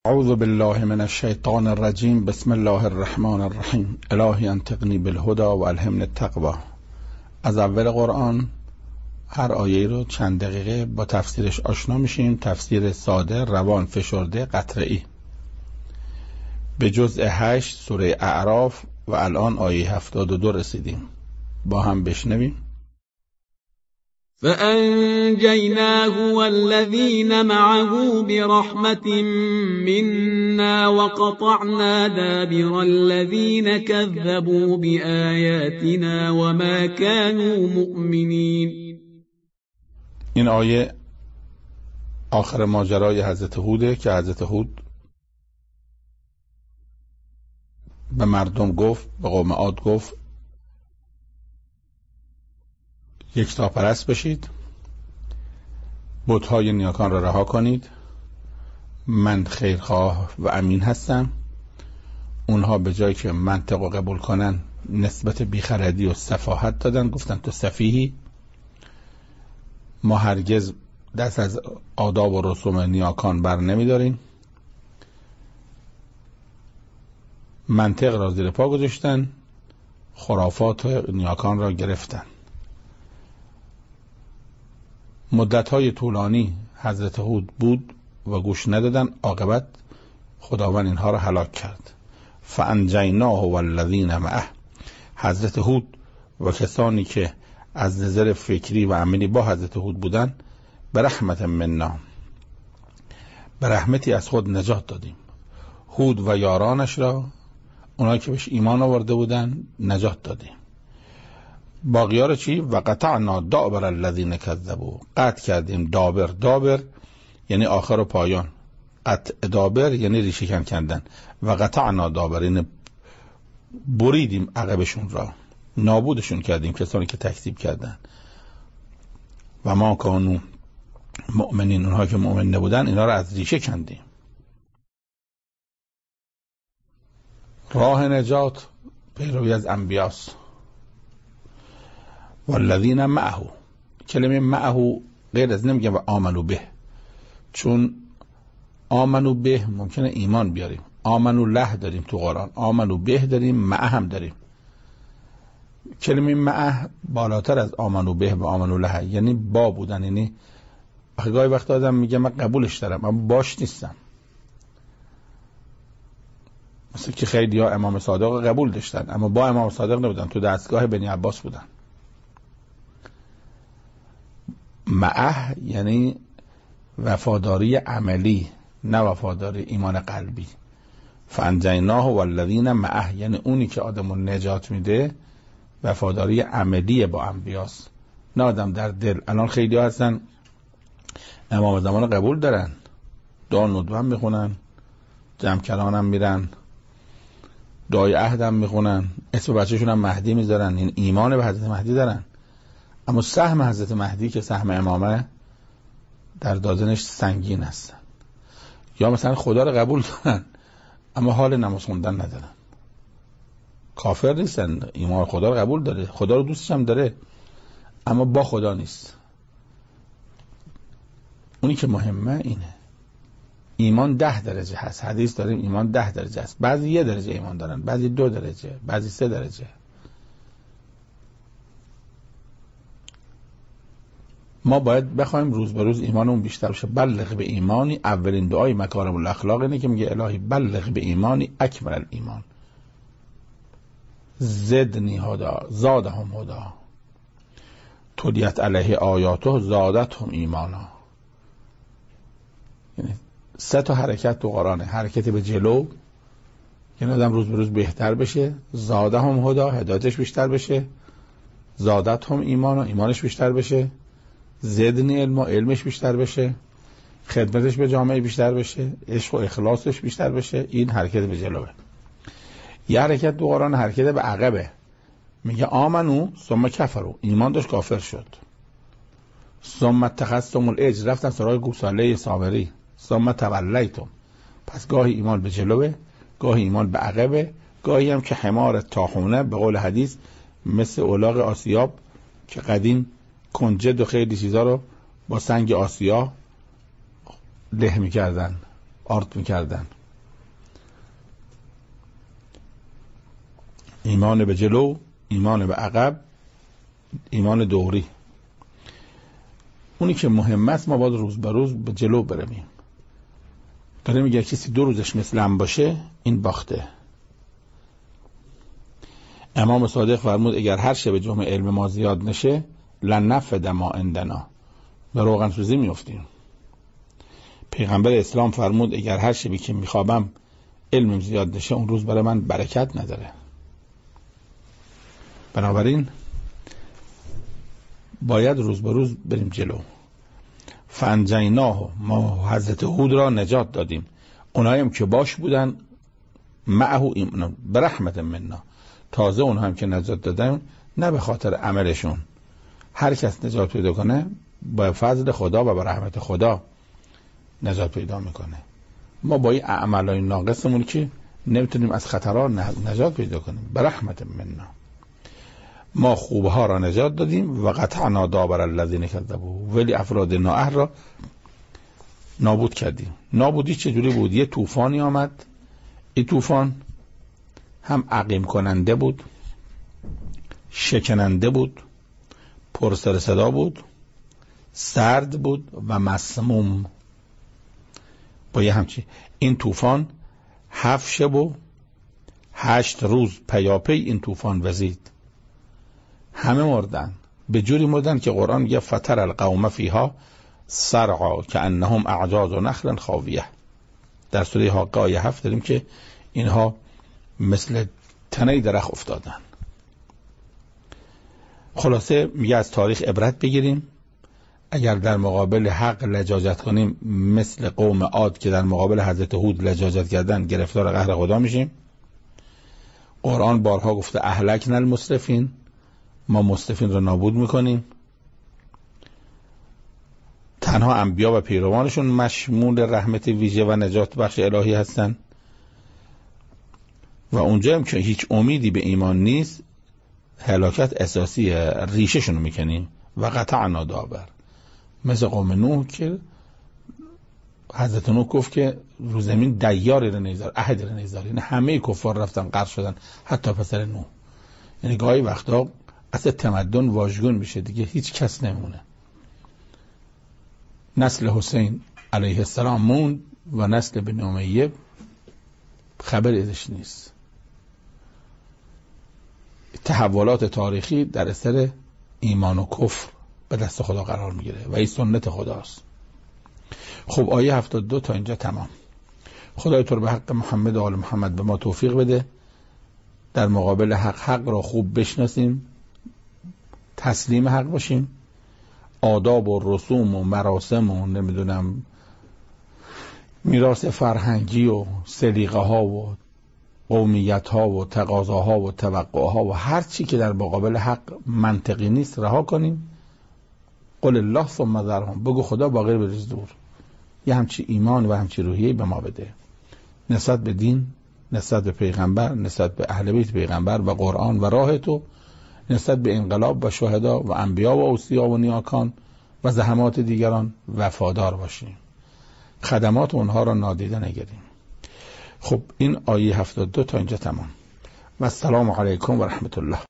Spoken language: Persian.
اعوذ بالله من الشیطان الرجیم. بسم الله الرحمن الرحیم. الهی انطقنی بالهدى و الهمنی التقوی. از اول قرآن هر آیه رو چند دقیقه با تفسیرش آشنا میشیم. تفسیر ساده، روان، فشرده، قطعی. به جزء 8 سوره اعراف و الان آیه 72 رسیدیم. با هم بشنویم. فأنجيناه والذين معه برحمة منا وقطعنا دابر الذين كذبوا بآياتنا وما كانوا مؤمنين. این آیه آخر ماجرای حضرت هوده که حضرت هود به مردم گفت، به قوم عاد گفت یکتاپرست بشید، بت‌های نیاکان را رها کنید، من خیرخواه و امین هستم. اونها به جایی که منطق و قبول کنن نسبت بیخردی و سفاهت دادن، گفتن تو سفیهی، ما هرگز دست از آداب و رسوم نیاکان بر نمیداریم. منطق را زیر پا گذاشتن، خرافات نیاکان را گرفتن. مدت‌های طولانی حضرت هود بود و گوش ندادن. عاقبت خداوند اینها را هلاک کرد. فانجیناه والذین معه. حضرت هود و کسانی که از نظر فکری و عملی با حضرت هود بودن به رحمت منا، به رحمتی از خود نجات دادیم. هود و یارانش را، اونایی که بهش ایمان آورده بودن، نجات دادیم. باقی‌ها رو چی؟ و قطعنا دابر الذین کذبوا. قطع کردیم دابر یعنی آخر و پایان، قطع دابر یعنی ریشه کندن، و قطعنا دابر یعنی بریدیم عقبشون را، نابودشون کردیم کسانی که تکذیب کردن. و ما کانوا مؤمنین، اونها که مؤمن نبودن اینا رو از ریشه کندیم. راه نجات پیروی از انبیاست. والذین معه، کلمه معه غیر از نمیگم و آمنو به، چون آمنو به ممکنه ایمان بیاریم. آمنو له داریم تو قرآن، آمنو به داریم، معه هم داریم. کلمه معه بالاتر از آمنو به و آمنو له، یعنی با بودن. یعنی گاهی وقت آدم میگه من قبولش دارم اما باش نیستم. مثل که خیلی ها امام صادق قبول داشتن اما با امام صادق نبودن، تو دستگاه بنی عباس بودن. معه یعنی وفاداری عملی، نه وفاداری ایمان قلبی. فانجیناه والذین معه یعنی اونی که آدمو نجات میده وفاداری عملی با انبیاست، نه آدم در دل. الان خیلی ها هستن امام زمان قبول دارن، دعا ندبه هم میخونن، جمع کلان هم میرن، دعای عهد هم میخونن، اسم بچهشون هم مهدی میذارن، این ایمان به حضرت مهدی دارن. اما سهم حضرت مهدی که سهم امامه در دادنش سنگین هستن. یا مثلا خدا رو قبول دارن اما حال نماز خوندن ندارن. کافر نیستن، ایمان خدا رو قبول داره، خدا رو دوستش هم داره اما با خدا نیست. اونی که مهمه اینه. ایمان 10 درجه هست. حدیث داریم ایمان 10 درجه هست. بعضی 1 درجه ایمان دارن، بعضی 2 درجه، بعضی 3 درجه. ما باید بخوایم روز به روز ایمانمون بیشتر بشه. بلغ به ایمانی، اولین دعای مکارم الاخلاق اینه که میگه الهی بلغ به ایمانی اکمل الایمان، زدنی هدا زادهم هدا، تلیت علیه آیاته زادتهم ایمانا. یعنی 3 تا حرکت تو قرآنه. حرکت به جلو یعنی آدم روز به روز بهتر بشه، زادهم هدا هدایتش بیشتر بشه، زادتهم ایمانا ایمانش بیشتر بشه، زدنی علمش بیشتر بشه، خدمتش به جامعه بیشتر بشه، عشق و اخلاصش بیشتر بشه. این حرکت به جلوه. یه حرکت تو قرآن حرکت به عقبه. میگه آمنو ثم کفروا، ایمان داشت کافر شد. ثم اتخذتم العجل، رفتن سراغ گوساله سامری. ثم تولیتم، پس گاهی ایمان به جلوه، گاهی ایمان به عقبه، گاهی هم که حمار طاحونه به قول حدیث مثل الاغ آسیاب که قدیم کنجد و خیلی چیزا رو با سنگ آسیا له می‌کردن آرد میکردن. ایمان به جلو، ایمان به عقب، ایمان دوری. اونی که مهم است ما باید روز به روز به جلو برمیم. داره میگه کسی 2 روزش مثل هم باشه این باخته. امام صادق فرمود اگر هر شب جمعه علم ما زیاد نشه لن نفد ما عندنا، به روغن سوزی میافتیم. پیغمبر اسلام فرمود اگر هر شبی که میخوابم علمم زیاد نشه اون روز برای من برکت نداره. بنابراین باید روز به روز بریم جلو. فانجیناه، ما حضرت هود را نجات دادیم. اونایی هم که باش بودن معه ایمان برحمت منا، تازه اونها هم که نجات دادن نه به خاطر عملشون. هر کس نجات پیدا کنه با فضل خدا و با رحمت خدا نجات پیدا میکنه. ما با این اعمالای ناقصمون که نمیتونیم از خطرات نجات پیدا کنیم. برحمت منا ما خوبها را نجات دادیم و قطعنا دابر الذین کذبوا، ولی افراد نااهل را نابود کردیم. نابودی چجوری بود؟ یه طوفانی آمد، این طوفان هم عقیم کننده بود، شکننده بود، پر سر صدا بود، سرد بود و مسموم. با یه همچی این طوفان 7 شب و 8 روز پیاپی این طوفان وزید. همه مردن، به جوری مردن که قرآن میگه فتر القوم فیها صرعا کانهم اعجاز نخل خاویه. در سوره حاقه آیه 7 داریم که اینها مثل تنه درخت افتادن. خلاصه میگه از تاریخ عبرت بگیریم. اگر در مقابل حق لجاجت کنیم مثل قوم عاد که در مقابل حضرت هود لجاجت کردن گرفتار قهر خدا میشیم. قرآن بارها گفته اهلکنا المسرفین، ما مسرفین رو نابود میکنیم. تنها انبیا و پیروانشون مشمول رحمت ویژه و نجات بخش الهی هستن و اونجا هم که هیچ امیدی به ایمان نیست هلاکت اساسی ریشه شونو میکنیم. و قطعنا دابر، مثل قوم نوح که حضرت نوح گفت که رو زمین دیاری رو نیزار، احدی رو نیزار، یعنی همه کفار رفتن غرق شدن حتی پسر نوح. یعنی گاهی وقتا اصلا تمدن واژگون میشه دیگه، هیچ کس نمونه. نسل حسین علیه السلام موند و نسل بنی امیه خبر ازش نیست. تحولات تاریخی در اثر ایمان و کفر به دست خدا قرار میگیره و این سنت خداست. خب آیه 72 تا اینجا تمام. خدای تو رو به حق محمد و آل محمد به ما توفیق بده در مقابل حق را خوب بشناسیم، تسلیم حق باشیم، آداب و رسوم و مراسم و نمیدونم میراث فرهنگی و سلیقه ها و قومیت ها و تقاضاها و توقعها و هر چی که در مقابل حق منطقی نیست رها کنیم. قل الله ثم ذرهم، بگو خدا باقی رو بریز دور. یه همچی ایمان و همچی روحیه به ما بده نسبت به دین، نسبت به پیغمبر، نسبت به اهل بیت پیغمبر و قرآن و راه تو، نسبت به انقلاب و شهدا و انبیا و اوصیا و نیاکان و زحمات دیگران وفادار باشیم، خدمات اونها را نادیده نگیریم. خب این آیه 72 تا اینجا تمام و السلام علیکم و رحمت الله.